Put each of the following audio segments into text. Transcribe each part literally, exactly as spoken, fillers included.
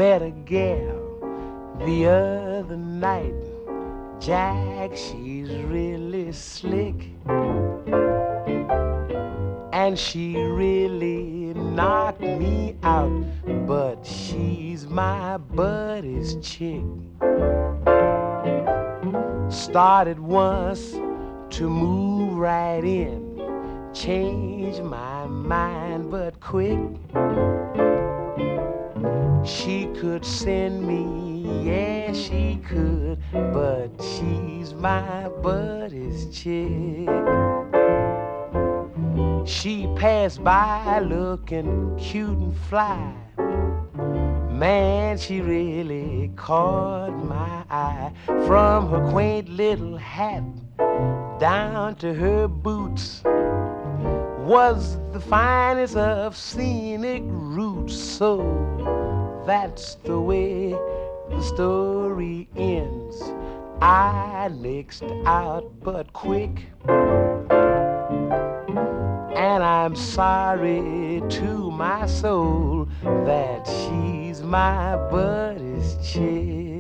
met a gal the other night. Jack, she's really slick, and she really knocked me out, but she's my buddy's chick. Started once to move right in, changed my mind but quick. She could send me, yeah she could, but she's my buddy's chick. She passed by looking cute and fly. Man, she really caught my eye. From her quaint little hat down to her boots was the finest of scenic roots. So that's the way the story ends. I nixed out but quick, and I'm sorry to my soul that she's my buddy's chick.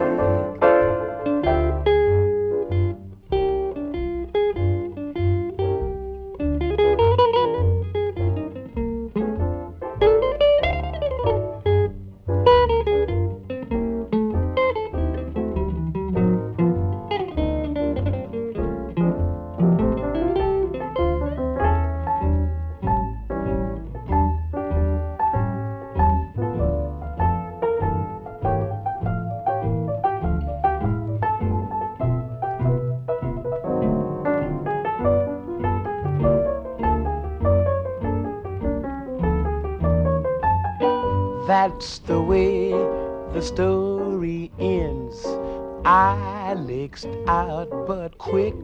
That's the way the story ends. I nixed out but quick,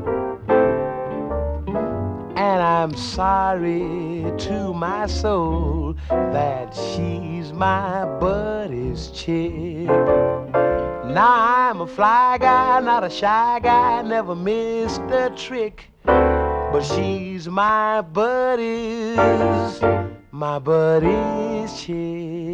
and I'm sorry to my soul that she's my buddy's chick. Now I'm a fly guy, not a shy guy, never missed a trick, but she's my buddy's, my buddy's chick.